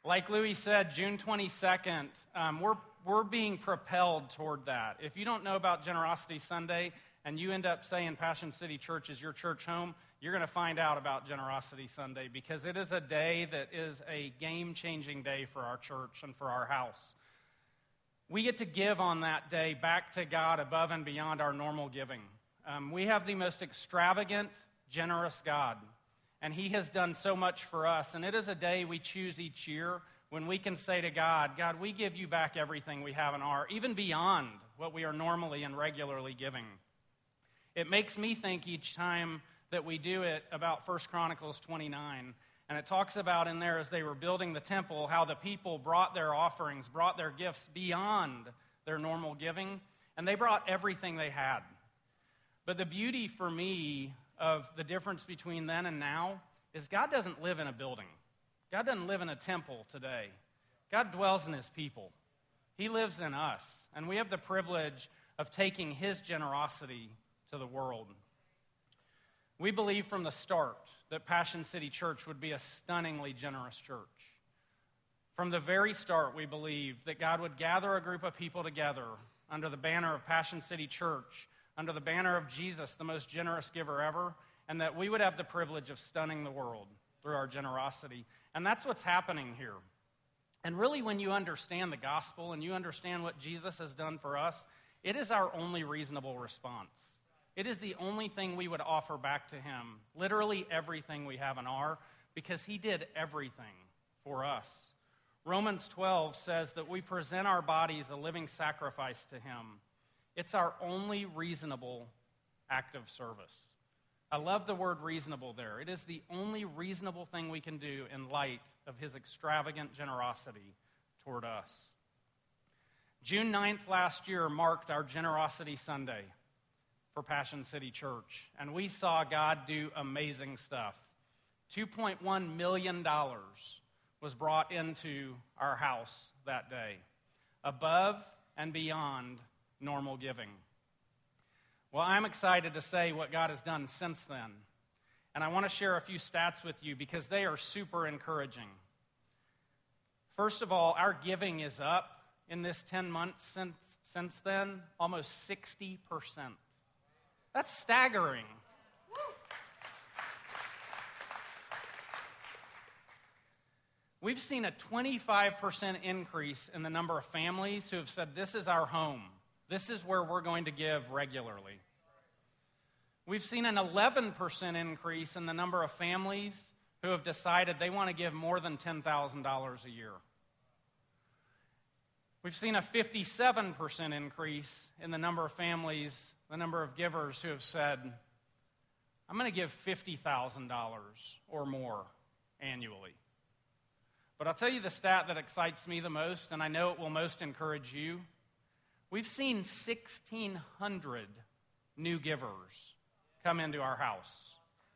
Like Louis said, June 22nd, we're being propelled toward that. If you don't know about Generosity Sunday and you end up saying Passion City Church is your church home, you're going to find out about Generosity Sunday because it is a day that is a game-changing day for our church and for our house. We get to give on that day back to God above and beyond our normal giving. We have the most extravagant, generous God. And he has done so much for us. And it is a day we choose each year when we can say to God, God, we give you back everything we have and are, even beyond what we are normally and regularly giving. It makes me think each time that we do it about 1 Chronicles 29. And it talks about in there as they were building the temple, how the people brought their offerings, brought their gifts beyond their normal giving. And they brought everything they had. But the beauty for me of the difference between then and now is God doesn't live in a building. God doesn't live in a temple today. God dwells in his people. He lives in us, and we have the privilege of taking his generosity to the world. We believe from the start that Passion City Church would be a stunningly generous church. From the very start, we believed that God would gather a group of people together under the banner of Passion City Church, under the banner of Jesus, the most generous giver ever, and that we would have the privilege of stunning the world through our generosity. And that's what's happening here. And really, when you understand the gospel and you understand what Jesus has done for us, it is our only reasonable response. It is the only thing we would offer back to him, literally everything we have and are, because he did everything for us. Romans 12 says that we present our bodies a living sacrifice to him. It's our only reasonable act of service. I love the word reasonable there. It is the only reasonable thing we can do in light of his extravagant generosity toward us. June 9th last year marked our Generosity Sunday for Passion City Church, and we saw God do amazing stuff. $2.1 million was brought into our house that day, above and beyond normal giving. Well, I'm excited to say what God has done since then. And I want to share a few stats with you because they are super encouraging. First of all, our giving is up in this 10 months since then, almost 60%. That's staggering. We've seen a 25% increase in the number of families who have said, this is our home. This is where we're going to give regularly. We've seen an 11% increase in the number of families who have decided they want to give more than $10,000 a year. We've seen a 57% increase in the number of families, the number of givers who have said, I'm going to give $50,000 or more annually. But I'll tell you the stat that excites me the most, and I know it will most encourage you. We've seen 1,600 new givers come into our house.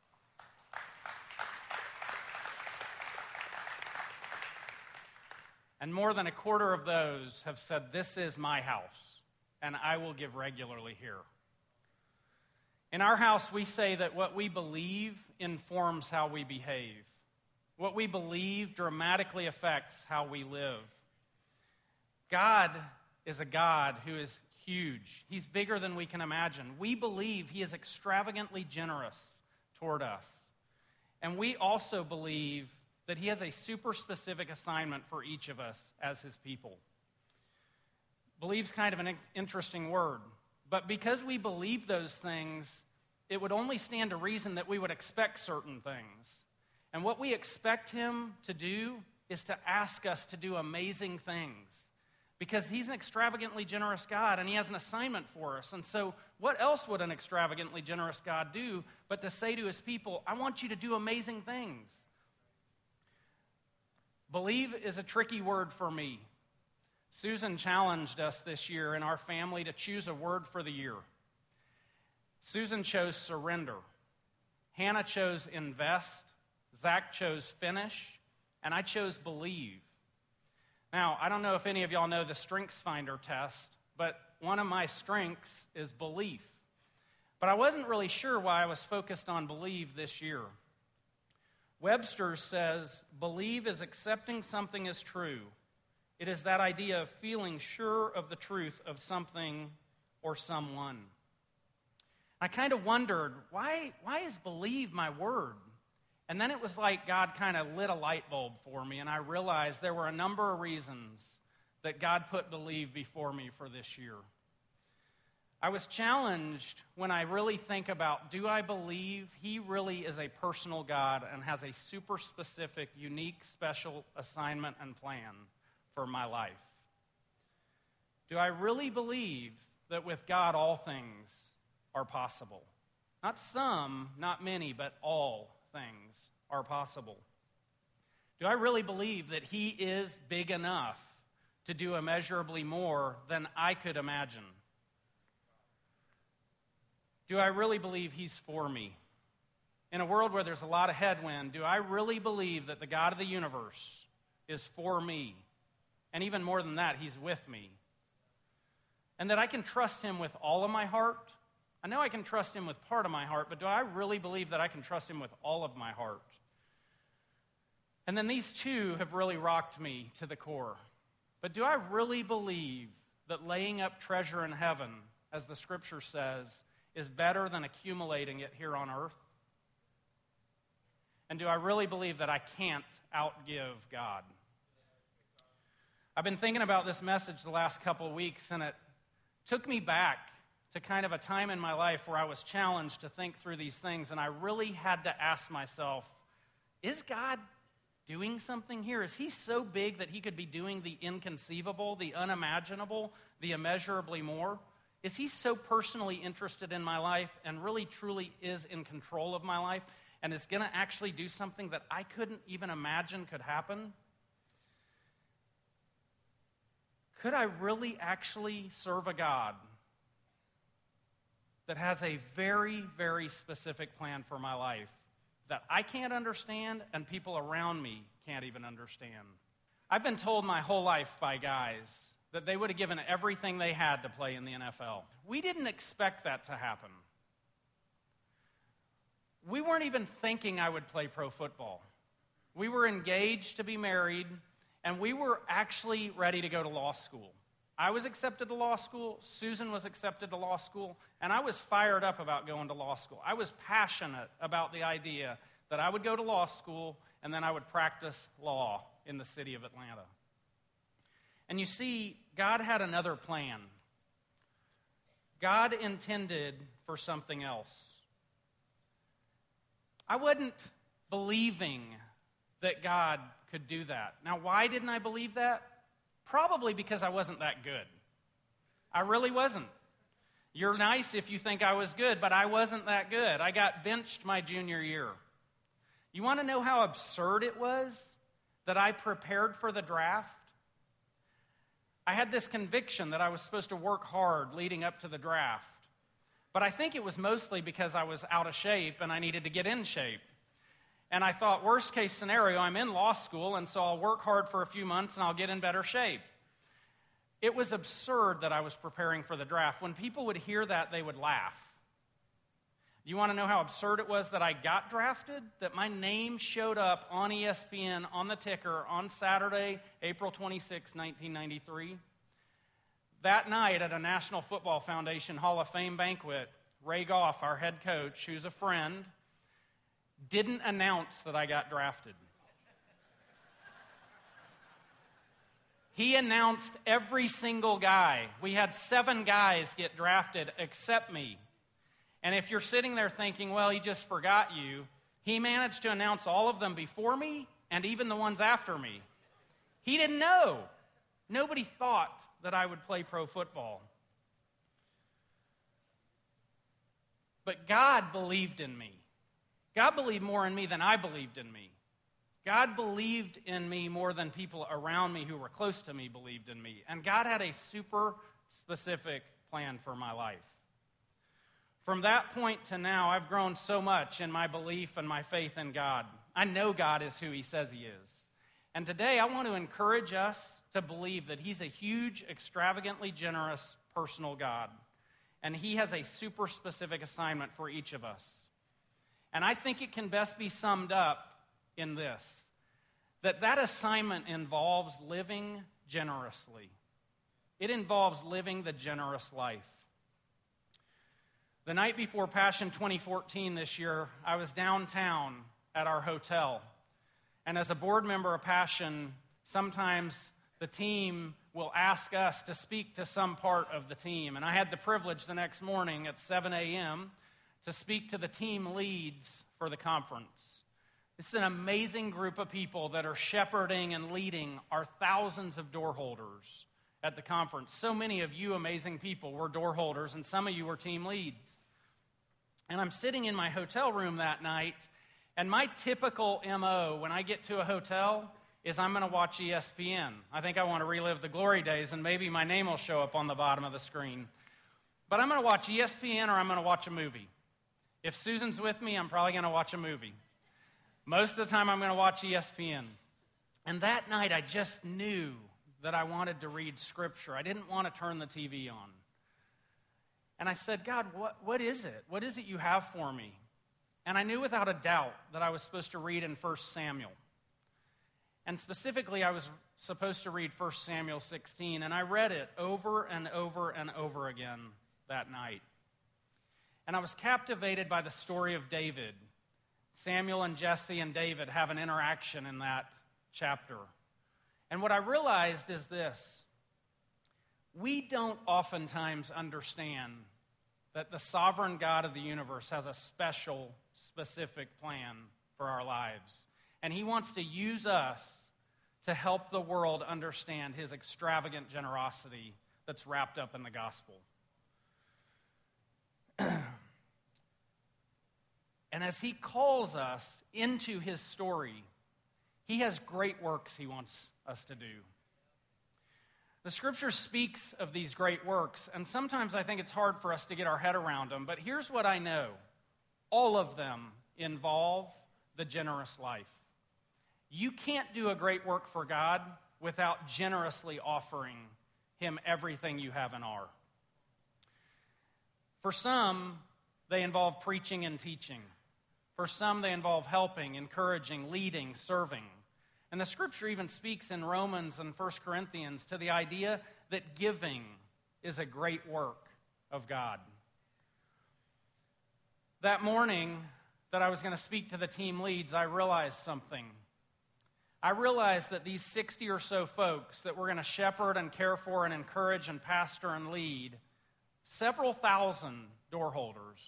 And more than a quarter of those have said, this is my house, and I will give regularly here. In our house, we say that what we believe informs how we behave. What we believe dramatically affects how we live. God is a God who is huge. He's bigger than we can imagine. We believe he is extravagantly generous toward us. And we also believe that he has a super specific assignment for each of us as his people. Believe's kind of an interesting word. But because we believe those things, it would only stand to reason that we would expect certain things. And what we expect him to do is to ask us to do amazing things. Because he's an extravagantly generous God, and he has an assignment for us. And so what else would an extravagantly generous God do but to say to his people, I want you to do amazing things? Believe is a tricky word for me. Susan challenged us this year in our family to choose a word for the year. Susan chose surrender. Hannah chose invest. Zach chose finish. And I chose believe. Now, I don't know if any of y'all know the StrengthsFinder test, but one of my strengths is belief. But I wasn't really sure why I was focused on believe this year. Webster's says, believe is accepting something as true. It is that idea of feeling sure of the truth of something or someone. I kind of wondered, why is believe my word? And then it was like God kind of lit a light bulb for me, and I realized there were a number of reasons that God put believe before me for this year. I was challenged when I really think about, do I believe He really is a personal God and has a super specific, unique, special assignment and plan for my life? Do I really believe that with God all things are possible? Not some, not many, but all things are possible. Do I really believe that He is big enough to do immeasurably more than I could imagine? Do I really believe He's for me? In a world where there's a lot of headwind, do I really believe that the God of the universe is for me? And even more than that, He's with me. And that I can trust Him with all of my heart? I know I can trust Him with part of my heart, but do I really believe that I can trust Him with all of my heart? And then these two have really rocked me to the core. But do I really believe that laying up treasure in heaven, as the Scripture says, is better than accumulating it here on earth? And do I really believe that I can't outgive God? I've been thinking about this message the last couple of weeks, and it took me back to kind of a time in my life where I was challenged to think through these things, and I really had to ask myself, is God doing something here? Is He so big that He could be doing the inconceivable, the unimaginable, the immeasurably more? Is He so personally interested in my life and really truly is in control of my life and is going to actually do something that I couldn't even imagine could happen? Could I really actually serve a God that has a very, very specific plan for my life that I can't understand and people around me can't even understand? I've been told my whole life by guys that they would have given everything they had to play in the NFL. We didn't expect that to happen. We weren't even thinking I would play pro football. We were engaged to be married, and we were actually ready to go to law school. I was accepted to law school, Susan was accepted to law school, and I was fired up about going to law school. I was passionate about the idea that I would go to law school and then I would practice law in the city of Atlanta. And you see, God had another plan. God intended for something else. I wasn't believing that God could do that. Now, why didn't I believe that? Probably because I wasn't that good. I really wasn't. You're nice if you think I was good, but I wasn't that good. I got benched my junior year. You want to know how absurd it was that I prepared for the draft? I had this conviction that I was supposed to work hard leading up to the draft. But I think it was mostly because I was out of shape and I needed to get in shape. And I thought, worst case scenario, I'm in law school, and so I'll work hard for a few months and I'll get in better shape. It was absurd that I was preparing for the draft. When people would hear that, they would laugh. You want to know how absurd it was that I got drafted? That my name showed up on ESPN on the ticker on Saturday, April 26, 1993. That night at a National Football Foundation Hall of Fame banquet, Ray Goff, our head coach, who's a friend, didn't announce that I got drafted. He announced every single guy. We had 7 guys get drafted except me. And if you're sitting there thinking, well, he just forgot you, he managed to announce all of them before me and even the ones after me. He didn't know. Nobody thought that I would play pro football. But God believed in me. God believed more in me than I believed in me. God believed in me more than people around me who were close to me believed in me. And God had a super specific plan for my life. From that point to now, I've grown so much in my belief and my faith in God. I know God is who He says He is. And today I want to encourage us to believe that He's a huge, extravagantly generous, personal God. And He has a super specific assignment for each of us. And I think it can best be summed up in this, that assignment involves living generously. It involves living the generous life. The night before Passion 2014 this year, I was downtown at our hotel. And as a board member of Passion, sometimes the team will ask us to speak to some part of the team. And I had the privilege the next morning at 7 a.m. to speak to the team leads for the conference. It's an amazing group of people that are shepherding and leading our thousands of door holders at the conference. So many of you amazing people were door holders, and some of you were team leads. And I'm sitting in my hotel room that night, and my typical MO when I get to a hotel is I'm going to watch ESPN. I think I want to relive the glory days, and maybe my name will show up on the bottom of the screen. But I'm going to watch ESPN or I'm going to watch a movie. If Susan's with me, I'm probably going to watch a movie. Most of the time, I'm going to watch ESPN. And that night, I just knew that I wanted to read Scripture. I didn't want to turn the TV on. And I said, God, what is it? What is it you have for me? And I knew without a doubt that I was supposed to read in 1 Samuel. And specifically, I was supposed to read 1 Samuel 16. And I read it over and over and over again that night. And I was captivated by the story of David. Samuel and Jesse and David have an interaction in that chapter. And what I realized is this: we don't oftentimes understand that the sovereign God of the universe has a special, specific plan for our lives. And he wants to use us to help the world understand his extravagant generosity that's wrapped up in the gospel. And as he calls us into his story, he has great works he wants us to do. The scripture speaks of these great works, and sometimes I think it's hard for us to get our head around them, but here's what I know. All of them involve the generous life. You can't do a great work for God without generously offering him everything you have and are. For some, they involve preaching and teaching. For some, they involve helping, encouraging, leading, serving. And the scripture even speaks in Romans and 1 Corinthians to the idea that giving is a great work of God. That morning that I was going to speak to the team leads, I realized something. I realized that these 60 or so folks that we're going to shepherd and care for and encourage and pastor and lead, several thousand door holders,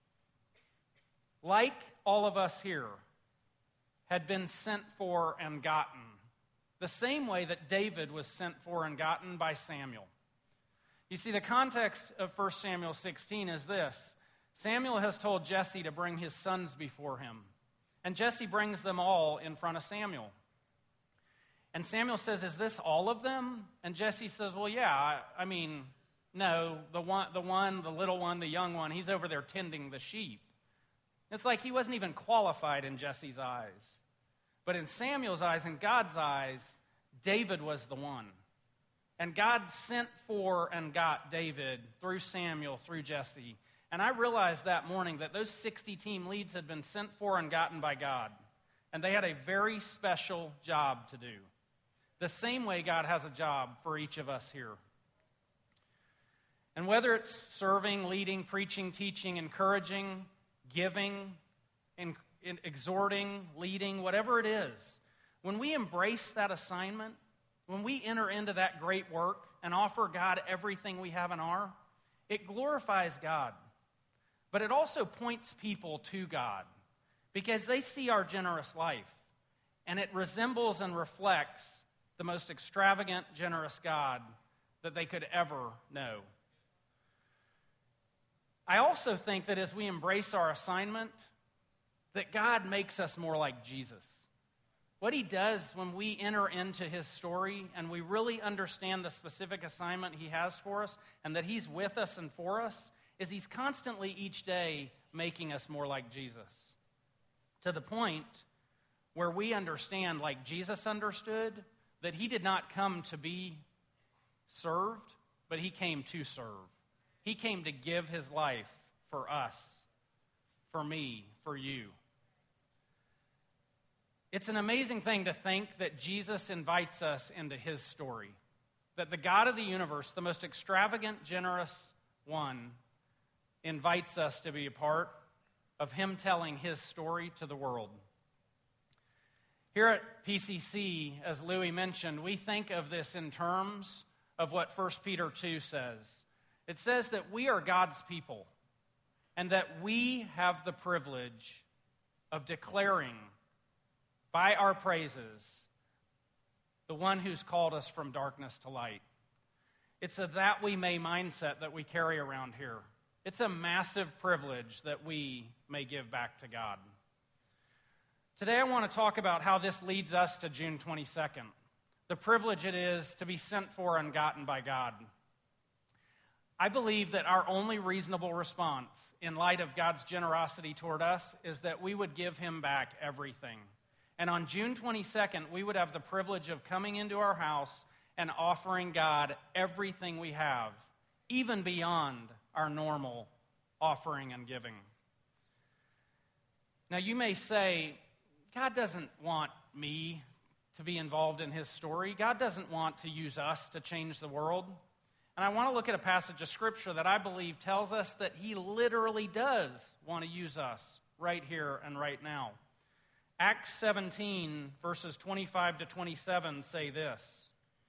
like all of us here, had been sent for and gotten, the same way that David was sent for and gotten by Samuel. You see, the context of 1 Samuel 16 is this. Samuel has told Jesse to bring his sons before him, and Jesse brings them all in front of Samuel. And Samuel says, "Is this all of them?" And Jesse says, "Well, yeah, I mean, no, the little one, the young one, he's over there tending the sheep." It's like he wasn't even qualified in Jesse's eyes. But in Samuel's eyes, in God's eyes, David was the one. And God sent for and got David through Samuel, through Jesse. And I realized that morning that those 60 team leads had been sent for and gotten by God. And they had a very special job to do. The same way God has a job for each of us here. And whether it's serving, leading, preaching, teaching, encouraging, giving, exhorting, leading, whatever it is, when we embrace that assignment, when we enter into that great work and offer God everything we have and are, it glorifies God. But it also points people to God because they see our generous life, and it resembles and reflects the most extravagant, generous God that they could ever know. I also think that as we embrace our assignment, that God makes us more like Jesus. What he does when we enter into his story and we really understand the specific assignment he has for us and that he's with us and for us is he's constantly each day making us more like Jesus. To the point where we understand, like Jesus understood, that he did not come to be served, but he came to serve. He came to give his life for us, for me, for you. It's an amazing thing to think that Jesus invites us into his story, that the God of the universe, the most extravagant, generous one, invites us to be a part of him telling his story to the world. Here at PCC, as Louis mentioned, we think of this in terms of what 1 Peter 2 says. It says that we are God's people and that we have the privilege of declaring by our praises the one who's called us from darkness to light. It's a that we may mindset that we carry around here. It's a massive privilege that we may give back to God. Today I want to talk about how this leads us to June 22nd, the privilege it is to be sent for and gotten by God. I believe that our only reasonable response in light of God's generosity toward us is that we would give him back everything. And on June 22nd, we would have the privilege of coming into our house and offering God everything we have, even beyond our normal offering and giving. Now, you may say, God doesn't want me to be involved in his story. God doesn't want to use us to change the world. And I want to look at a passage of Scripture that I believe tells us that he literally does want to use us right here and right now. Acts 17, verses 25 to 27 say this.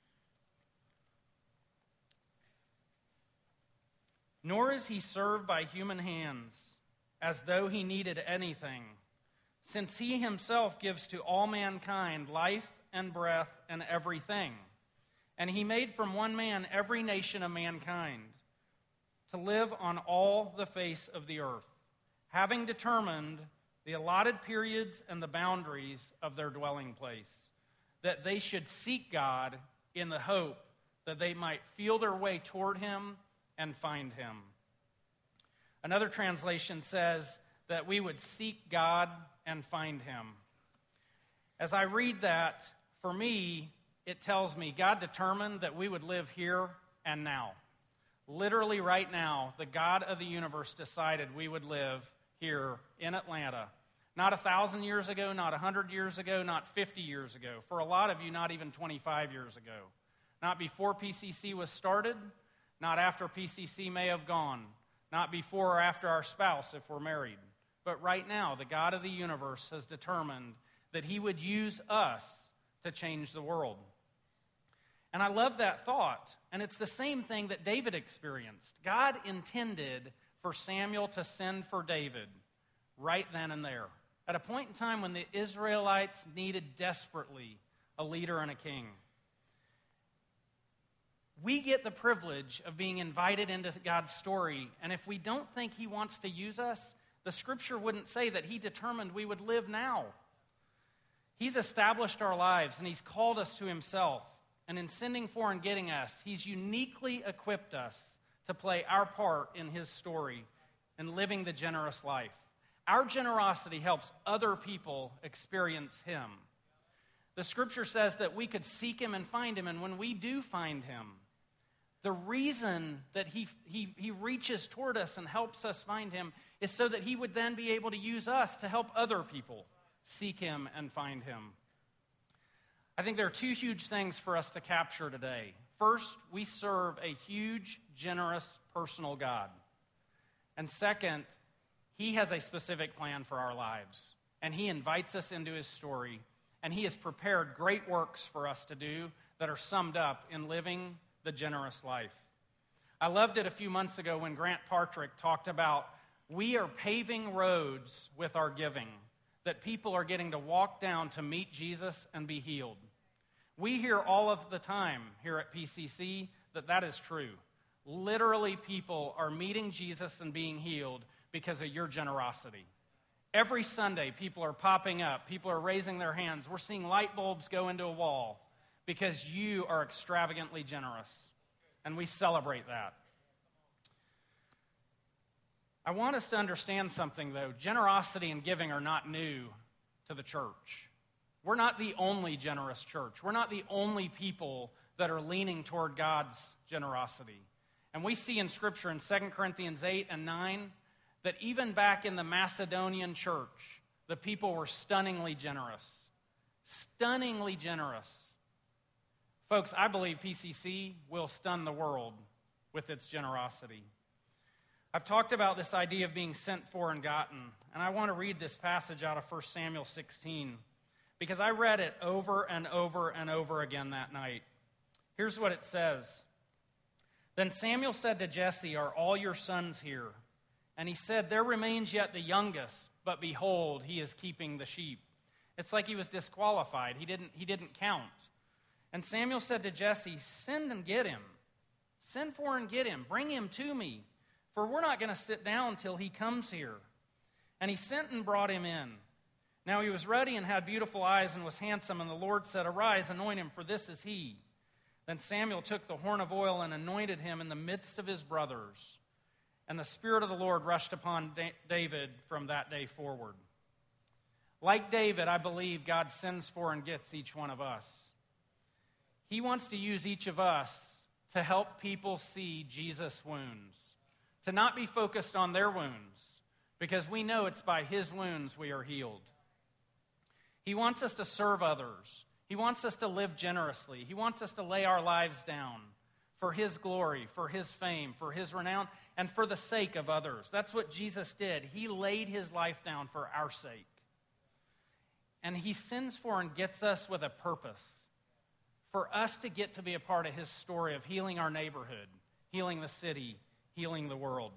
Nor is he served by human hands, as though he needed anything, since he himself gives to all mankind life and breath and everything. And he made from one man every nation of mankind to live on all the face of the earth, having determined the allotted periods and the boundaries of their dwelling place, that they should seek God in the hope that they might feel their way toward him and find him. Another translation says that we would seek God and find him. As I read that, for me, it tells me God determined that we would live here and now. Literally right now, the God of the universe decided we would live here in Atlanta. Not 1,000 years ago, not 100 years ago, not 50 years ago. For a lot of you, not even 25 years ago. Not before PCC was started, not after PCC may have gone, not before or after our spouse if we're married. But right now, the God of the universe has determined that he would use us to change the world. And I love that thought. And it's the same thing that David experienced. God intended for Samuel to send for David right then and there, at a point in time when the Israelites needed desperately a leader and a king. We get the privilege of being invited into God's story, and if we don't think he wants to use us, the Scripture wouldn't say that he determined we would live now. He's established our lives, and he's called us to himself. And in sending for and getting us, he's uniquely equipped us to play our part in his story and living the generous life. Our generosity helps other people experience him. The Scripture says that we could seek him and find him, and when we do find him, the reason that he reaches toward us and helps us find him is so that he would then be able to use us to help other people seek him and find him. I think there are two huge things for us to capture today. First, we serve a huge, generous, personal God. And second, he has a specific plan for our lives. And he invites us into his story. And he has prepared great works for us to do that are summed up in living the generous life. I loved it a few months ago when Grant Partrick talked about we are paving roads with our giving, that people are getting to walk down to meet Jesus and be healed. We hear all of the time here at PCC that is true. Literally, people are meeting Jesus and being healed because of your generosity. Every Sunday, people are popping up. People are raising their hands. We're seeing light bulbs go into a wall because you are extravagantly generous, and we celebrate that. I want us to understand something, though. Generosity and giving are not new to the church. We're not the only generous church. We're not the only people that are leaning toward God's generosity. And we see in Scripture in 2 Corinthians 8 and 9 that even back in the Macedonian church, the people were stunningly generous. Stunningly generous. Folks, I believe PCC will stun the world with its generosity. I've talked about this idea of being sent for and gotten, and I want to read this passage out of 1 Samuel 16 because I read it over and over and over again that night. Here's what it says. Then Samuel said to Jesse, "Are all your sons here?" And he said, "There remains yet the youngest, but behold, he is keeping the sheep." It's like he was disqualified. He didn't count. And Samuel said to Jesse, "Send and get him. Send for and get him. Bring him to me. For we're not going to sit down till he comes here." And he sent and brought him in. Now he was ruddy and had beautiful eyes and was handsome. And the Lord said, "Arise, anoint him, for this is he." Then Samuel took the horn of oil and anointed him in the midst of his brothers. And the Spirit of the Lord rushed upon David from that day forward. Like David, I believe God sends for and gets each one of us. He wants to use each of us to help people see Jesus' wounds. To not be focused on their wounds, because we know it's by his wounds we are healed. He wants us to serve others. He wants us to live generously. He wants us to lay our lives down for his glory, for his fame, for his renown, and for the sake of others. That's what Jesus did. He laid his life down for our sake. And he sends for and gets us with a purpose, for us to get to be a part of his story of healing our neighborhood, healing the city, healing the world.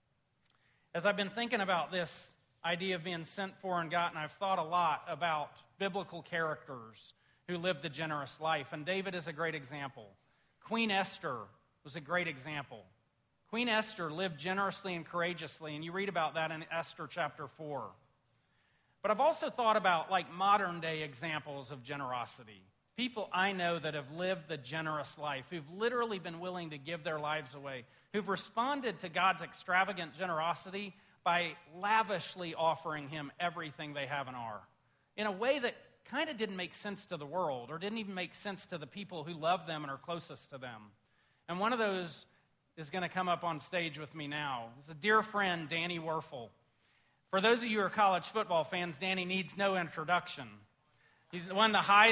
As I've been thinking about this idea of being sent for and gotten, I've thought a lot about biblical characters who lived a generous life, and David is a great example. Queen Esther was a great example. Queen Esther lived generously and courageously, and you read about that in Esther chapter 4. But I've also thought about modern day examples of generosity. People I know that have lived the generous life, who've literally been willing to give their lives away, who've responded to God's extravagant generosity by lavishly offering him everything they have and are, in a way that kind of didn't make sense to the world or didn't even make sense to the people who love them and are closest to them. And one of those is going to come up on stage with me now. It's a dear friend, Danny Werfel. For those of you who are college football fans, Danny needs no introduction. He's one of the high...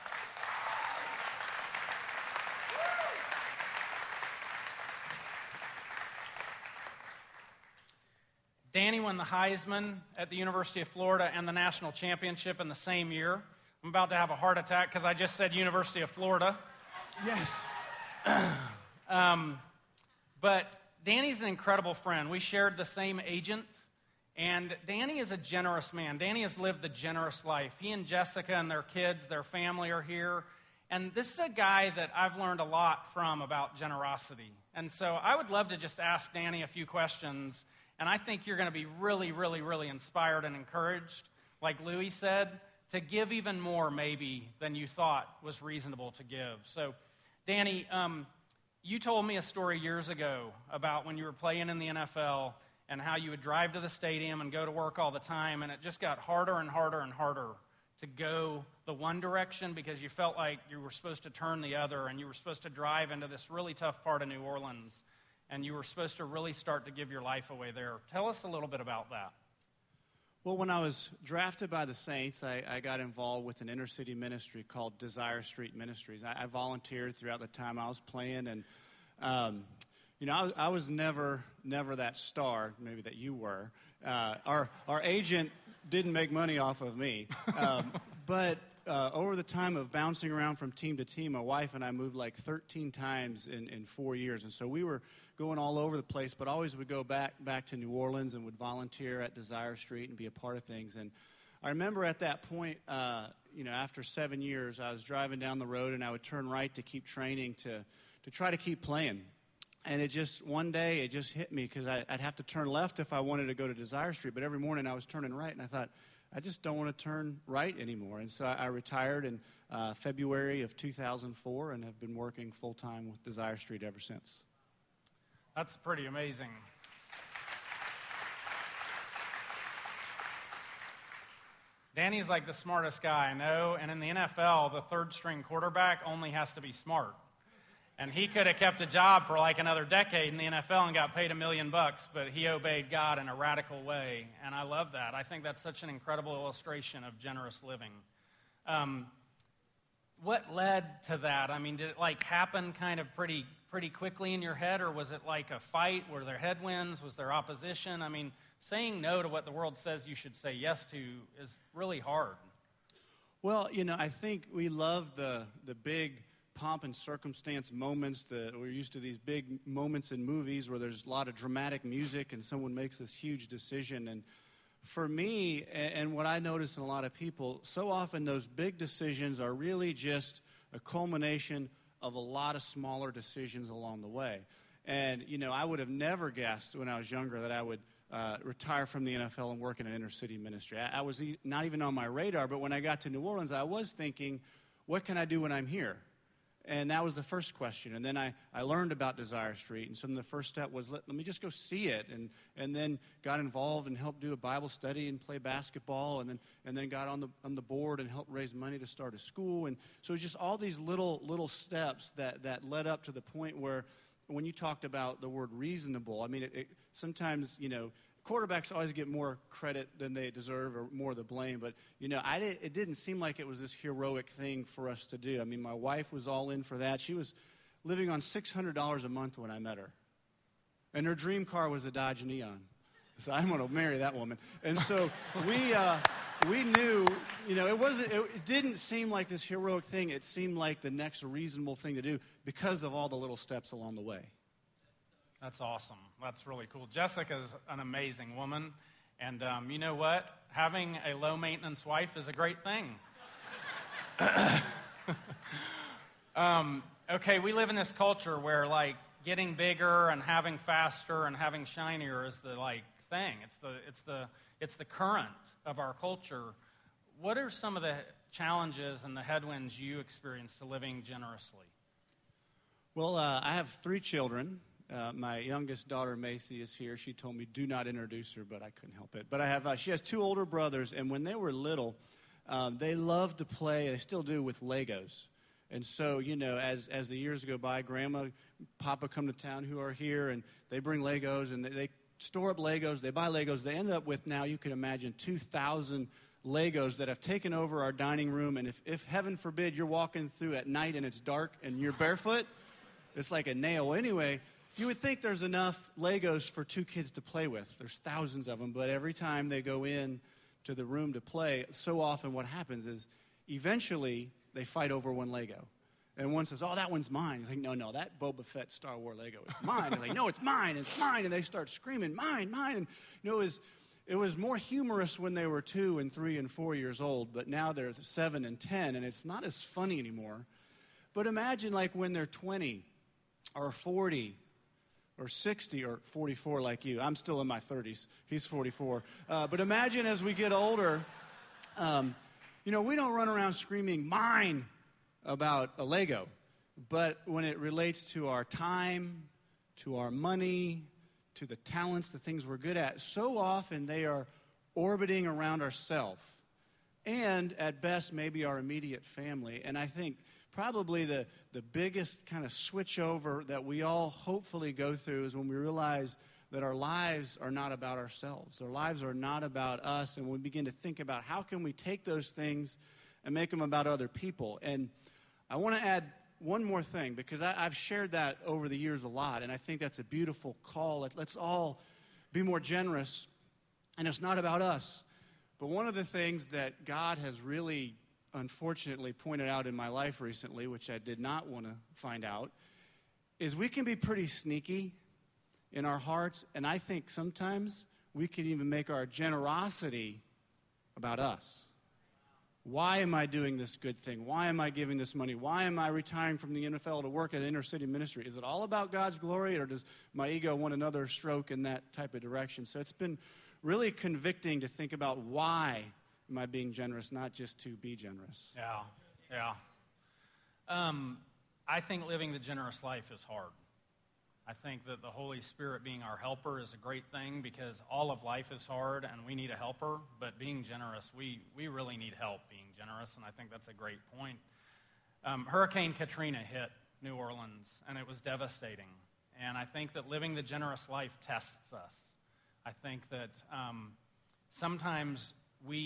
Danny won the Heisman at the University of Florida and the national championship in the same year. I'm about to have a heart attack because I just said University of Florida. Yes. But Danny's an incredible friend. We shared the same agent, and Danny is a generous man. Danny has lived the generous life. He and Jessica and their kids, their family are here. And this is a guy that I've learned a lot from about generosity. And so I would love to just ask Danny a few questions. And I think you're going to be really, really, really inspired and encouraged, like Louis said, to give even more maybe than you thought was reasonable to give. So, Danny, you told me a story years ago about when you were playing in the NFL and how you would drive to the stadium and go to work all the time, and it just got harder and harder and harder to go the one direction because you felt like you were supposed to turn the other, and you were supposed to drive into this really tough part of New Orleans. And you were supposed to really start to give your life away there. Tell us a little bit about that. Well, when I was drafted by the Saints, I got involved with an inner-city ministry called Desire Street Ministries. I volunteered throughout the time I was playing, and I was never that star, maybe that you were. Our agent didn't make money off of me, but over the time of bouncing around from team to team, my wife and I moved 13 times in 4 years, and so we were going all over the place, but always would go back to New Orleans and would volunteer at Desire Street and be a part of things. And I remember at that point, after 7 years, I was driving down the road and I would turn right to keep training to try to keep playing. And one day it just hit me because I'd have to turn left if I wanted to go to Desire Street, but every morning I was turning right, and I thought, I just don't want to turn right anymore. And so I retired in February of 2004 and have been working full-time with Desire Street ever since. That's pretty amazing. Danny's like the smartest guy I know, and in the NFL, the third-string quarterback only has to be smart. And he could have kept a job for another decade in the NFL and got paid $1 million, but he obeyed God in a radical way, and I love that. I think that's such an incredible illustration of generous living. What led to that? I mean, did it like happen kind of pretty quickly in your head, or was it like a fight? Were there headwinds? Was there opposition? I mean, saying no to what the world says you should say yes to is really hard. Well, I think we love the big pomp and circumstance moments. That we're used to these big moments in movies where there's a lot of dramatic music and someone makes this huge decision. And for me, and what I notice in a lot of people, so often those big decisions are really just a culmination of a lot of smaller decisions along the way. And, I would have never guessed when I was younger that I would retire from the NFL and work in an inner city ministry. I was not even on my radar, but when I got to New Orleans, I was thinking, what can I do when I'm here? And that was the first question. And then I learned about Desire Street. And so then the first step was, let me just go see it. And then got involved and helped do a Bible study and play basketball. And then got on the board and helped raise money to start a school. And so it was just all these little steps that led up to the point where when you talked about the word reasonable, I mean, it sometimes, quarterbacks always get more credit than they deserve or more of the blame. But, it didn't seem like it was this heroic thing for us to do. I mean, my wife was all in for that. She was living on $600 a month when I met her. And her dream car was a Dodge Neon. So I'm going to marry that woman. And so we knew, it didn't seem like this heroic thing. It seemed like the next reasonable thing to do because of all the little steps along the way. That's awesome. That's really cool. Jessica's an amazing woman. And you know what? Having a low-maintenance wife is a great thing. Okay, we live in this culture where, like, getting bigger and having faster and having shinier is the, thing. It's the current of our culture. What are some of the challenges and the headwinds you experience to living generously? Well, I have 3 children. My youngest daughter, Macy, is here. She told me, do not introduce her, but I couldn't help it. But she has 2 older brothers, and when they were little, they loved to play, they still do, with Legos. And so, as the years go by, Grandma, Papa come to town who are here, and they bring Legos, and they store up Legos, they buy Legos. They end up with now, you can imagine, 2,000 Legos that have taken over our dining room. And if heaven forbid, you're walking through at night and it's dark and you're barefoot, it's like a nail. Anyway, you would think there's enough Legos for 2 kids to play with. There's thousands of them, but every time they go in to the room to play, so often what happens is eventually they fight over one Lego. And one says, oh, that one's mine. You think, no, that Boba Fett Star Wars Lego is mine. And they, no, it's mine. And they start screaming, mine. And, it was more humorous when they were 2 and 3 and 4 years old, but now they're 7 and 10, and it's not as funny anymore. But imagine, when they're 20 or 40 or 60 or 44 like you. I'm still in my 30s. He's 44. But imagine as we get older, we don't run around screaming, mine, about a Lego. But when it relates to our time, to our money, to the talents, the things we're good at, so often they are orbiting around ourselves. And at best, maybe our immediate family. And I think probably the biggest kind of switch over that we all hopefully go through is when we realize that our lives are not about ourselves. Our lives are not about us, and we begin to think about how can we take those things and make them about other people. And I want to add one more thing, because I've shared that over the years a lot, and I think that's a beautiful call. Let's all be more generous, and it's not about us. But one of the things that God has really unfortunately pointed out in my life recently, which I did not want to find out, is we can be pretty sneaky in our hearts, and I think sometimes we can even make our generosity about us. Why am I doing this good thing? Why am I giving this money? Why am I retiring from the NFL to work at inner city ministry? Is it all about God's glory, or does my ego want another stroke in that type of direction? So it's been really convicting to think about why am I being generous, not just to be generous. Yeah. I think living the generous life is hard. I think that the Holy Spirit being our helper is a great thing, because all of life is hard and we need a helper. But being generous, we really need help being generous, and I think that's a great point. Hurricane Katrina hit New Orleans, and it was devastating. And I think that living the generous life tests us. I think that sometimes we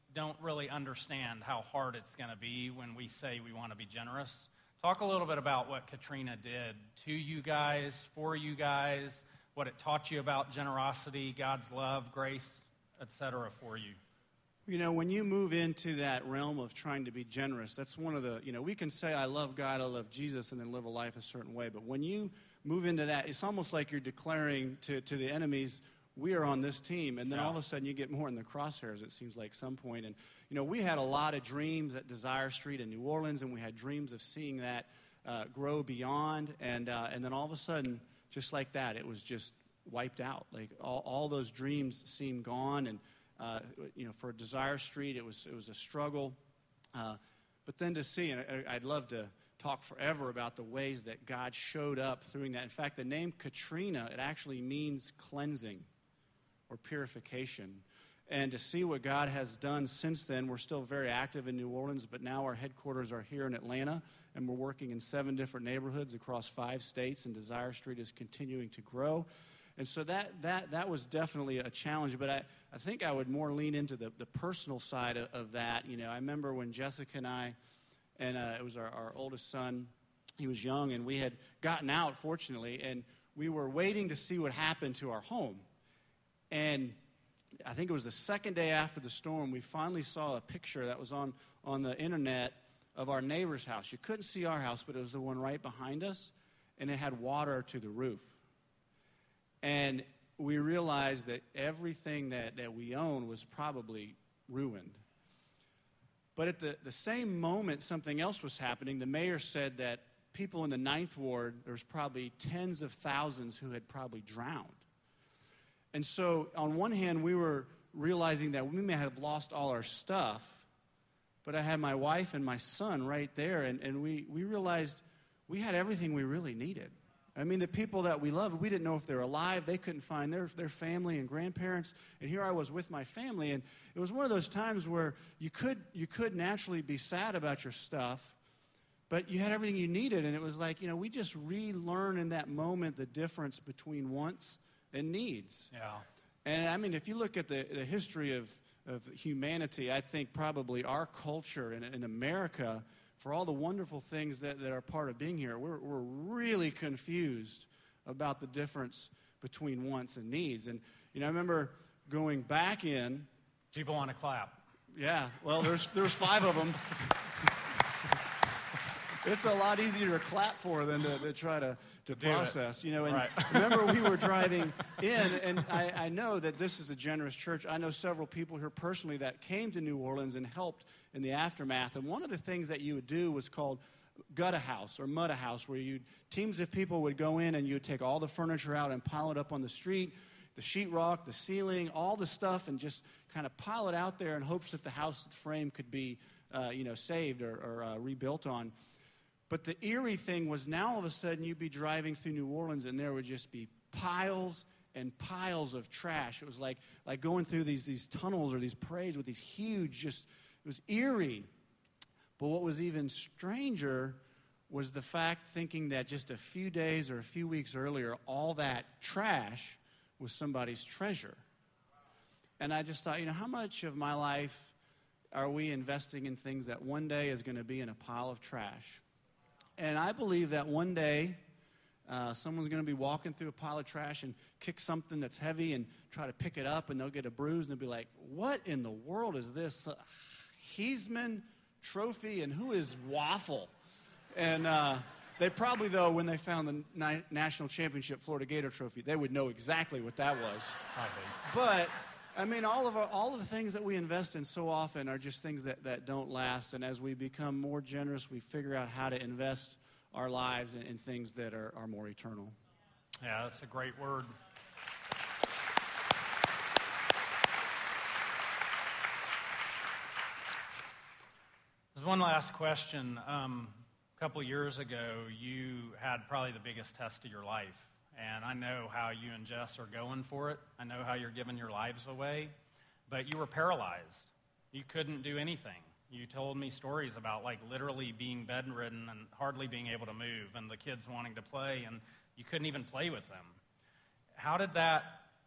don't really understand how hard it's going to be when we say we want to be generous. Talk a little bit about what Katrina did to you guys, for you guys, what it taught you about generosity, God's love, grace, etc. for you. You know, when you move into that realm of trying to be generous, that's one of the, we can say, I love God, I love Jesus, and then live a life a certain way. But when you move into that, it's almost like you're declaring to the enemies, we are on this team. And then all of a sudden you get more in the crosshairs, it seems like, some point. And, we had a lot of dreams at Desire Street in New Orleans, and we had dreams of seeing that grow beyond. And then all of a sudden, just like that, it was just wiped out. Like all those dreams seemed gone. And, for Desire Street, it was a struggle. But then to see, and I'd love to talk forever about the ways that God showed up through that. In fact, the name Katrina, it actually means cleansing or purification. And to see what God has done since then, we're still very active in New Orleans, but now our headquarters are here in Atlanta, and we're working in 7 different neighborhoods across 5 states, and Desire Street is continuing to grow. And so that was definitely a challenge, but I think I would more lean into the personal side of that. I remember when Jessica and I, and it was our oldest son, he was young, and we had gotten out, fortunately, and we were waiting to see what happened to our home. And I think it was the second day after the storm, we finally saw a picture that was on the internet of our neighbor's house. You couldn't see our house, but it was the one right behind us, and it had water to the roof. And we realized that everything that we own was probably ruined. But at the same moment, something else was happening. The mayor said that people in the 9th Ward, there's probably tens of thousands who had probably drowned. And so on one hand, we were realizing that we may have lost all our stuff, but I had my wife and my son right there, and we realized we had everything we really needed. I mean, the people that we loved, we didn't know if they were alive. They couldn't find their family and grandparents. And here I was with my family. And it was one of those times where you could naturally be sad about your stuff, but you had everything you needed. And it was like, we just relearn in that moment the difference between wants and needs. Yeah. And, I mean, if you look at the history of humanity, I think probably our culture in America, for all the wonderful things that are part of being here, we're really confused about the difference between wants and needs. And, I remember going back in. People want to clap. Yeah, well, there's 5 of them. It's a lot easier to clap for than to try to process, And right. Remember, we were driving in, and I know that this is a generous church. I know several people here personally that came to New Orleans and helped in the aftermath. And one of the things that you would do was called Gutta House or Mudda House, where teams of people would go in and you'd take all the furniture out and pile it up on the street, the sheetrock, the ceiling, all the stuff, and just kind of pile it out there in hopes that the house frame could be, saved or rebuilt on. But the eerie thing was now all of a sudden you'd be driving through New Orleans and there would just be piles and piles of trash. It was like going through these tunnels or these parades with these huge, it was eerie. But what was even stranger was the fact thinking that just a few days or a few weeks earlier, all that trash was somebody's treasure. And I just thought, how much of my life are we investing in things that one day is going to be in a pile of trash? And I believe that one day someone's going to be walking through a pile of trash and kick something that's heavy and try to pick it up, and they'll get a bruise, and they'll be like, what in the world is this? Heisman Trophy, and who is Waffle? And they probably, though, when they found the national championship Florida Gator Trophy, they would know exactly what that was. But I mean, all of the things that we invest in so often are just things that don't last. And as we become more generous, we figure out how to invest our lives in things that are more eternal. Yeah, that's a great word. There's one last question. A couple years ago, you had probably the biggest test of your life. And I know how you and Jess are going for it. I know how you're giving your lives away. But you were paralyzed. You couldn't do anything. You told me stories about literally being bedridden and hardly being able to move and the kids wanting to play, and you couldn't even play with them. How did that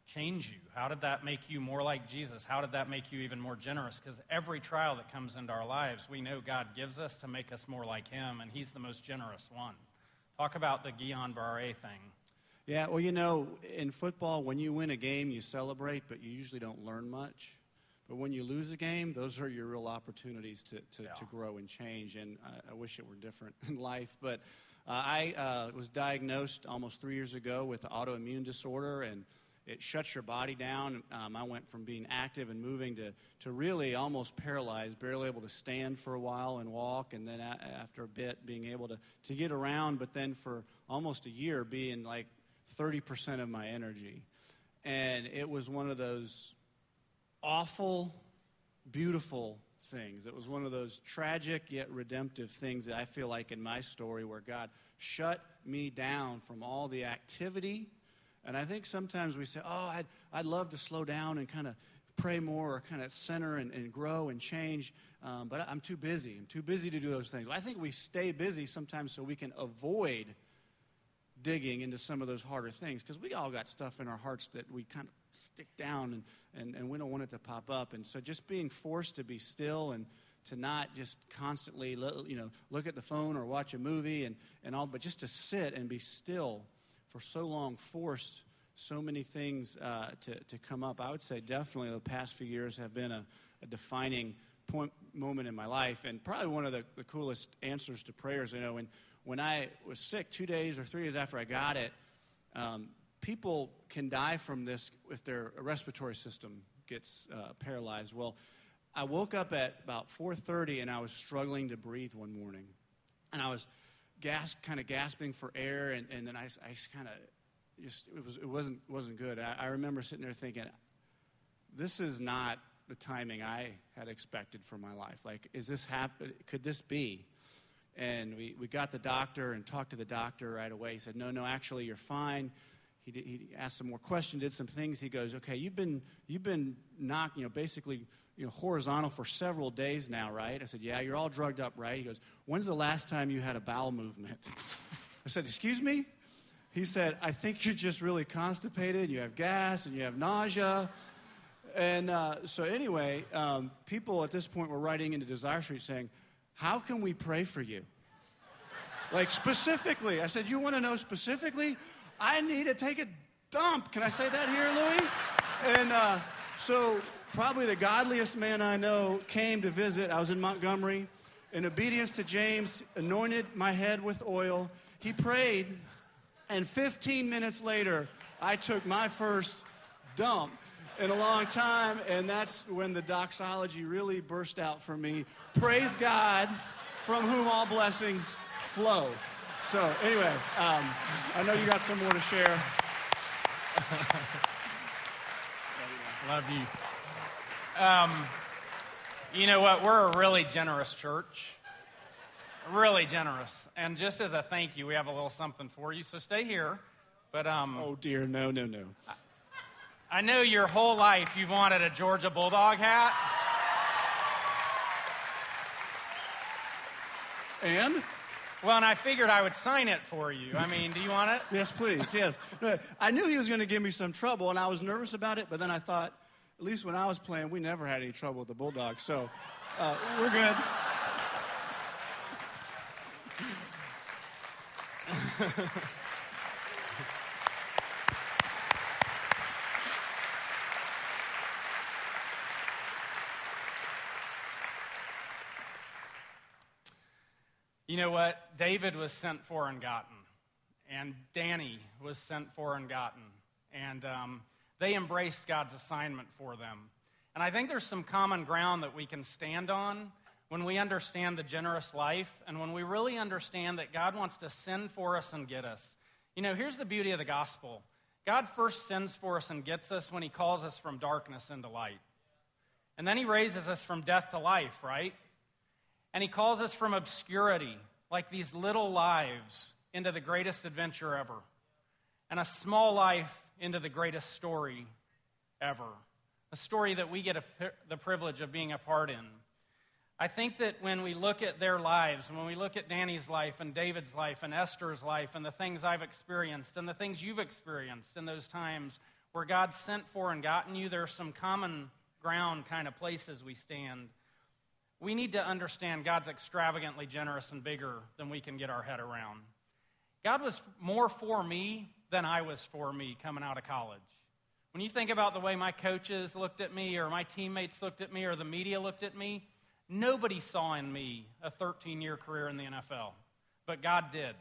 change you? How did that make you more like Jesus? How did that make you even more generous? Because every trial that comes into our lives, we know God gives us to make us more like him, and he's the most generous one. Talk about the Guillain-Barré thing. Yeah, well, you know, in football, when you win a game, you celebrate, but you usually don't learn much. But when you lose a game, those are your real opportunities to grow and change, and I wish it were different in life. But I was diagnosed almost 3 years ago with an autoimmune disorder, and it shuts your body down. I went from being active and moving to really almost paralyzed, barely able to stand for a while and walk, and then after a bit being able to get around, but then for almost a year being like 30% of my energy. And it was one of those awful, beautiful things. It was one of those tragic yet redemptive things that I feel like in my story where God shut me down from all the activity. And I think sometimes we say, oh, I'd love to slow down and kind of pray more or kind of center and grow and change, but I'm too busy. I'm too busy to do those things. Well, I think we stay busy sometimes so we can avoid digging into some of those harder things, because we all got stuff in our hearts that we kind of stick down and we don't want it to pop up. And so just being forced to be still and to not just constantly look at the phone or watch a movie and all, but just to sit and be still for so long, forced so many things to come up. I would say definitely the past few years have been a defining moment in my life, and probably one of the coolest answers to prayers. You know, when I was sick 2 days or 3 days after I got it, people can die from this if their respiratory system gets paralyzed. Well, I woke up at about 4:30 and I was struggling to breathe one morning, and I was kind of gasping for air, and then I kind of it wasn't good. I remember sitting there thinking, this is not the timing I had expected for my life. Like, is this happen? Could this be? And we got the doctor and talked to the doctor right away. He said, no, actually, you're fine. He asked some more questions, did some things. He goes, okay, you've been knocked, basically, horizontal for several days now, right? I said, yeah, you're all drugged up, right? He goes, when's the last time you had a bowel movement? I said, excuse me? He said, I think you're just really constipated. You have gas and you have nausea. And so anyway, people at this point were writing into Desire Street saying, how can we pray for you? Like, specifically. I said, you want to know specifically? I need to take a dump. Can I say that here, Louis? And so probably the godliest man I know came to visit. I was in Montgomery. In obedience to James, anointed my head with oil. He prayed, and 15 minutes later, I took my first dump in a long time, and that's when the doxology really burst out for me. Praise God, from whom all blessings flow. So anyway, I know you got some more to share. Love you. You know what? We're a really generous church. Really generous. And just as a thank you, we have a little something for you. So stay here. But oh dear, no. I know your whole life you've wanted a Georgia Bulldog hat. And? Well, and I figured I would sign it for you. I mean, do you want it? Yes, please, yes. I knew he was going to give me some trouble, and I was nervous about it, but then I thought, at least when I was playing, we never had any trouble with the Bulldogs, so we're good. You know what? David was sent for and gotten, and Danny was sent for and gotten, and they embraced God's assignment for them. And I think there's some common ground that we can stand on when we understand the generous life and when we really understand that God wants to send for us and get us. You know, here's the beauty of the gospel. God first sends for us and gets us when he calls us from darkness into light. And then he raises us from death to life, right? And he calls us from obscurity, like these little lives, into the greatest adventure ever. And a small life into the greatest story ever. A story that we get the privilege of being a part in. I think that when we look at their lives, when we look at Danny's life and David's life and Esther's life and the things I've experienced and the things you've experienced in those times, where God's sent for and gotten you, there are some common ground kind of places we stand. We need to understand God's extravagantly generous and bigger than we can get our head around. God was more for me than I was for me coming out of college. When you think about the way my coaches looked at me or my teammates looked at me or the media looked at me, nobody saw in me a 13-year career in the NFL, but God did.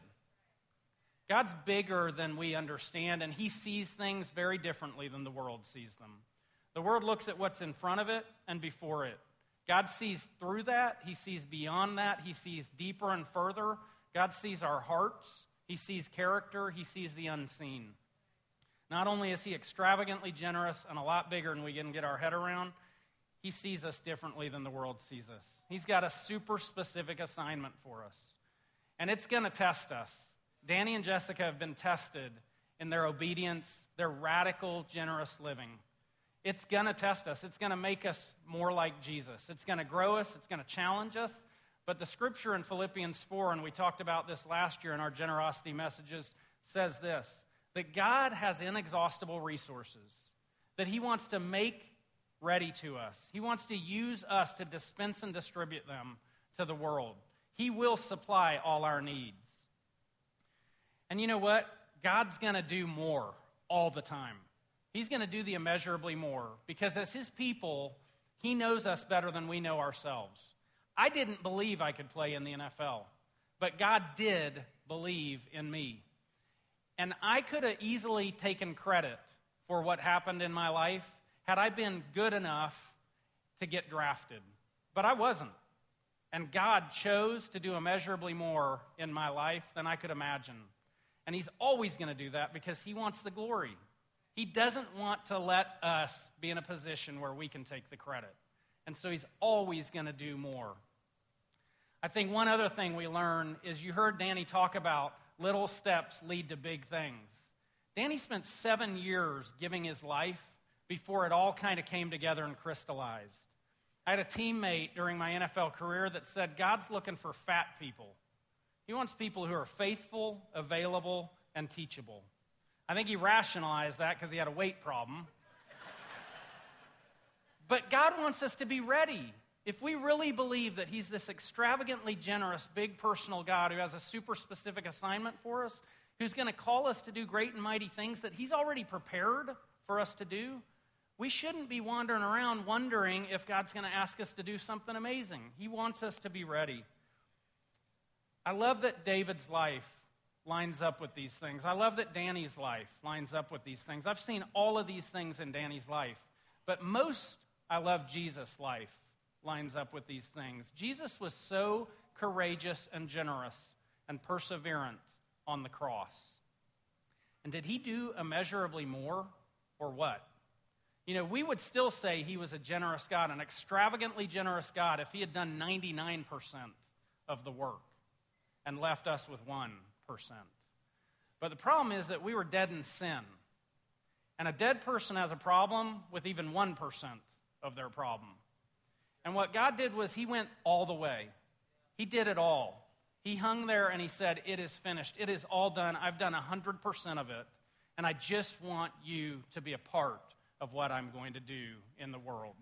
God's bigger than we understand, and he sees things very differently than the world sees them. The world looks at what's in front of it and before it. God sees through that. He sees beyond that. He sees deeper and further. God sees our hearts. He sees character. He sees the unseen. Not only is he extravagantly generous and a lot bigger than we can get our head around, he sees us differently than the world sees us. He's got a super specific assignment for us. And it's going to test us. Danny and Jessica have been tested in their obedience, their radical, generous living. It's going to test us. It's going to make us more like Jesus. It's going to grow us. It's going to challenge us. But the scripture in Philippians 4, and we talked about this last year in our generosity messages, says this, that God has inexhaustible resources that he wants to make ready to us. He wants to use us to dispense and distribute them to the world. He will supply all our needs. And you know what? God's going to do more all the time. He's going to do the immeasurably more because as his people, he knows us better than we know ourselves. I didn't believe I could play in the NFL, but God did believe in me. And I could have easily taken credit for what happened in my life had I been good enough to get drafted. But I wasn't. And God chose to do immeasurably more in my life than I could imagine. And he's always going to do that because he wants the glory. He doesn't want to let us be in a position where we can take the credit. And so he's always going to do more. I think one other thing we learn is you heard Danny talk about little steps lead to big things. Danny spent 7 years giving his life before it all kind of came together and crystallized. I had a teammate during my NFL career that said, God's looking for fat people. He wants people who are faithful, available, and teachable. I think he rationalized that because he had a weight problem. But God wants us to be ready. If we really believe that he's this extravagantly generous, big personal God who has a super specific assignment for us, who's going to call us to do great and mighty things that he's already prepared for us to do, we shouldn't be wandering around wondering if God's going to ask us to do something amazing. He wants us to be ready. I love that David's life lines up with these things. I love that Danny's life lines up with these things. I've seen all of these things in Danny's life. But most, I love Jesus' life lines up with these things. Jesus was so courageous and generous and perseverant on the cross. And did he do immeasurably more or what? You know, we would still say he was a generous God, an extravagantly generous God, if he had done 99% of the work and left us with 1%. But the problem is that we were dead in sin. And a dead person has a problem with even 1% of their problem. And what God did was he went all the way. He did it all. He hung there and he said, it is finished. It is all done. I've done 100% of it. And I just want you to be a part of what I'm going to do in the world.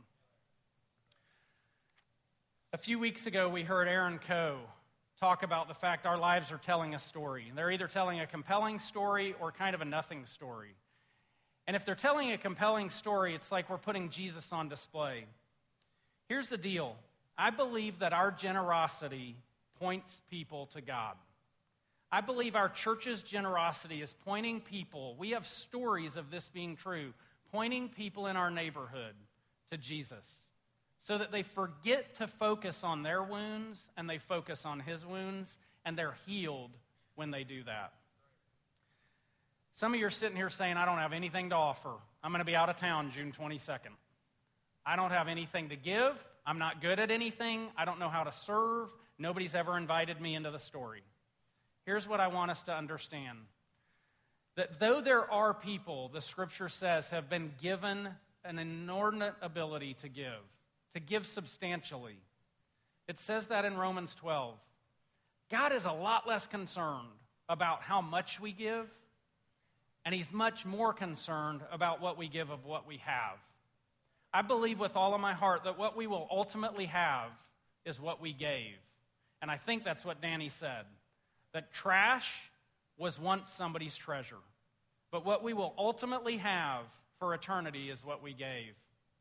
A few weeks ago, we heard Aaron Coe talk about the fact our lives are telling a story. They're either telling a compelling story or kind of a nothing story. And if they're telling a compelling story, it's like we're putting Jesus on display. Here's the deal. I believe that our generosity points people to God. I believe our church's generosity is pointing people, we have stories of this being true, pointing people in our neighborhood to Jesus so that they forget to focus on their wounds and they focus on his wounds and they're healed when they do that. Some of you are sitting here saying, I don't have anything to offer. I'm going to be out of town June 22nd. I don't have anything to give. I'm not good at anything. I don't know how to serve. Nobody's ever invited me into the story. Here's what I want us to understand. That though there are people, the scripture says, have been given an inordinate ability to give substantially. It says that in Romans 12. God is a lot less concerned about how much we give and he's much more concerned about what we give of what we have. I believe with all of my heart that what we will ultimately have is what we gave. And I think that's what Danny said, that trash was once somebody's treasure. But what we will ultimately have for eternity is what we gave.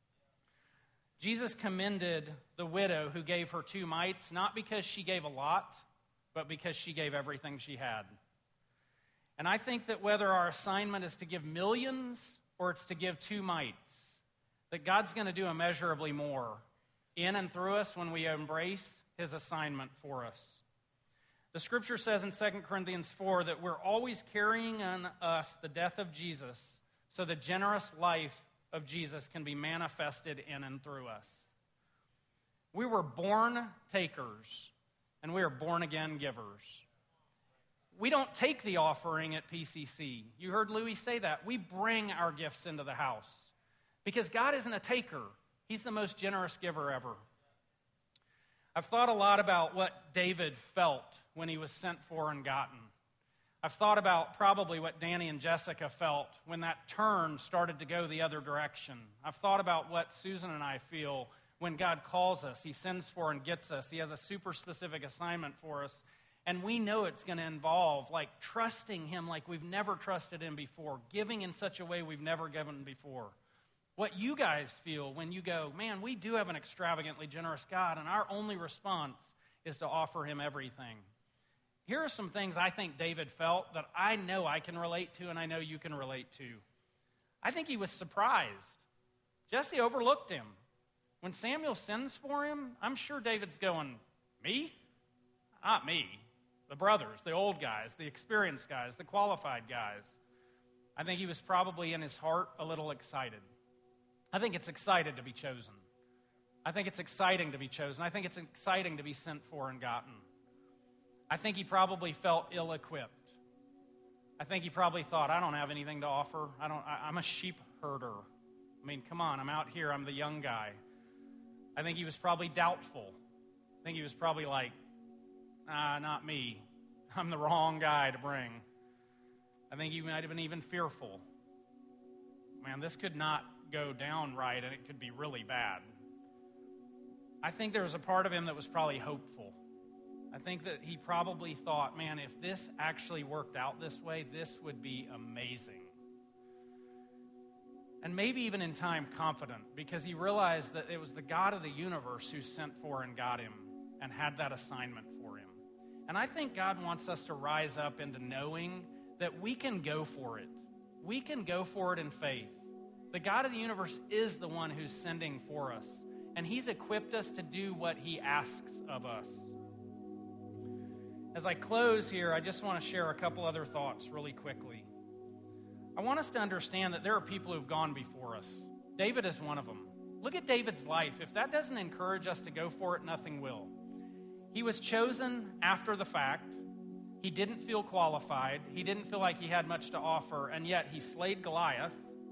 Jesus commended the widow who gave her 2 mites, not because she gave a lot, but because she gave everything she had. And I think that whether our assignment is to give millions or it's to give 2 mites, that God's going to do immeasurably more in and through us when we embrace his assignment for us. The scripture says in 2 Corinthians 4 that we're always carrying on us the death of Jesus so the generous life of Jesus can be manifested in and through us. We were born takers, and we are born again givers. We don't take the offering at PCC. You heard Louis say that. We bring our gifts into the house because God isn't a taker. He's the most generous giver ever. I've thought a lot about what David felt when he was sent for and gotten. I've thought about probably what Danny and Jessica felt when that turn started to go the other direction. I've thought about what Susan and I feel when God calls us. He sends for and gets us. He has a super specific assignment for us. And we know it's going to involve like trusting him like we've never trusted him before, giving in such a way we've never given before. What you guys feel when you go, man, we do have an extravagantly generous God, and our only response is to offer him everything. Here are some things I think David felt that I know I can relate to and I know you can relate to. I think he was surprised. Jesse overlooked him. When Samuel sends for him, I'm sure David's going, me? Not me. The brothers, the old guys, the experienced guys, the qualified guys. I think he was probably in his heart a little excited. I think it's excited to be chosen. I think it's exciting to be chosen. I think it's exciting to be sent for and gotten. I think he probably felt ill-equipped. I think he probably thought, I don't have anything to offer. I'm a sheep herder. I mean, come on, I'm out here. I'm the young guy. I think he was probably doubtful. I think he was probably like, not me. I'm the wrong guy to bring. I think he might have been even fearful. Man, this could not go down right, and it could be really bad. I think there was a part of him that was probably hopeful. I think that he probably thought, man, if this actually worked out this way, this would be amazing. And maybe even in time confident, because he realized that it was the God of the universe who sent for and got him and had that assignment for him. And I think God wants us to rise up into knowing that we can go for it. We can go for it in faith. The God of the universe is the one who's sending for us, and he's equipped us to do what he asks of us. As I close here, I just want to share a couple other thoughts really quickly. I want us to understand that there are people who've gone before us. David is one of them. Look at David's life. If that doesn't encourage us to go for it, nothing will. He was chosen after the fact. He didn't feel qualified. He didn't feel like he had much to offer, and yet he slayed Goliath.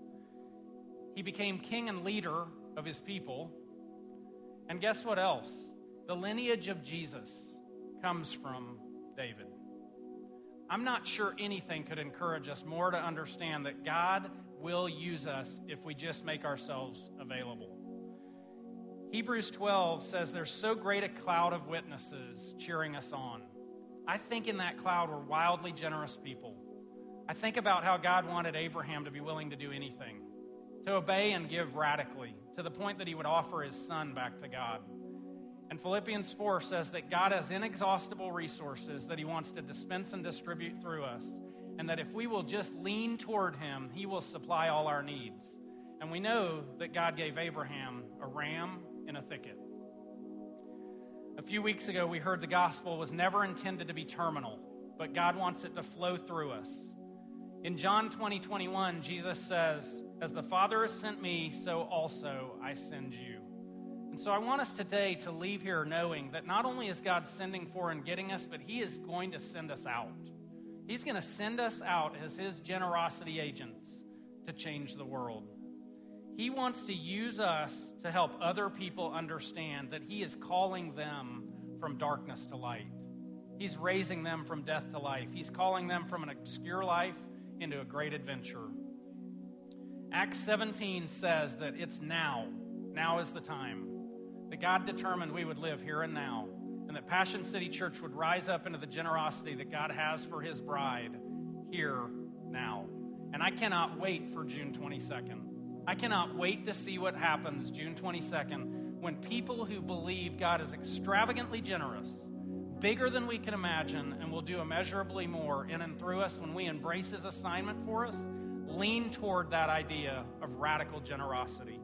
He became king and leader of his people. And guess what else? The lineage of Jesus comes from David. I'm not sure anything could encourage us more to understand that God will use us if we just make ourselves available. Hebrews 12 says there's so great a cloud of witnesses cheering us on. I think in that cloud we're wildly generous people. I think about how God wanted Abraham to be willing to do anything, to obey and give radically, to the point that he would offer his son back to God. And Philippians 4 says that God has inexhaustible resources that he wants to dispense and distribute through us, and that if we will just lean toward him, he will supply all our needs. And we know that God gave Abraham a ram in a thicket. A few weeks ago, we heard the gospel was never intended to be terminal, but God wants it to flow through us. In John 20:21, Jesus says, "As the Father has sent me, so also I send you." And so I want us today to leave here knowing that not only is God sending for and getting us, but he is going to send us out. He's going to send us out as his generosity agents to change the world. He wants to use us to help other people understand that he is calling them from darkness to light. He's raising them from death to life. He's calling them from an obscure life into a great adventure. Acts 17 says that it's now. Now is the time. That God determined we would live here and now, and that Passion City Church would rise up into the generosity that God has for his bride here now. And I cannot wait for June 22nd. I cannot wait to see what happens June 22nd when people who believe God is extravagantly generous, bigger than we can imagine, and will do immeasurably more in and through us when we embrace his assignment for us, lean toward that idea of radical generosity.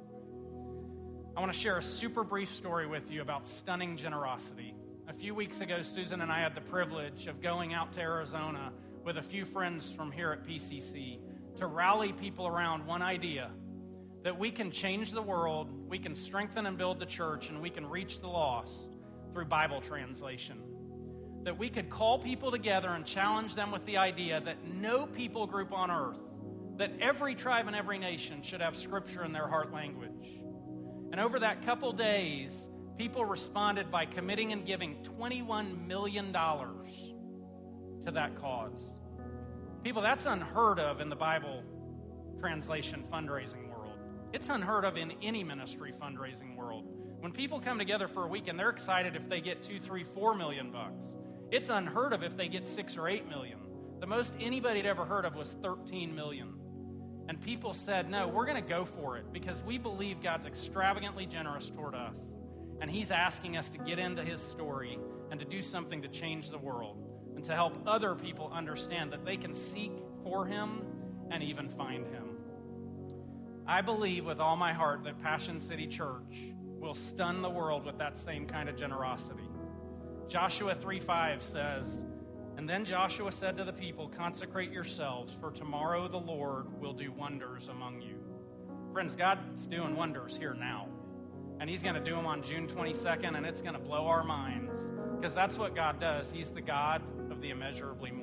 I want to share a super brief story with you about stunning generosity. A few weeks ago, Susan and I had the privilege of going out to Arizona with a few friends from here at PCC to rally people around one idea, that we can change the world, we can strengthen and build the church, and we can reach the lost through Bible translation. That we could call people together and challenge them with the idea that no people group on earth, that every tribe and every nation should have Scripture in their heart language. And over that couple days, people responded by committing and giving $21 million to that cause. People, that's unheard of in the Bible translation fundraising world. It's unheard of in any ministry fundraising world. When people come together for a weekend, they're excited if they get $2, $3, $4 million bucks. It's unheard of if they get $6 or $8 million. The most anybody had ever heard of was $13 million. And people said, no, we're going to go for it because we believe God's extravagantly generous toward us. And he's asking us to get into his story and to do something to change the world and to help other people understand that they can seek for him and even find him. I believe with all my heart that Passion City Church will stun the world with that same kind of generosity. Joshua 3:5 says, "And then Joshua said to the people, 'Consecrate yourselves, for tomorrow the Lord will do wonders among you.'" Friends, God's doing wonders here now. And he's going to do them on June 22nd, and it's going to blow our minds. Because that's what God does. He's the God of the immeasurably more.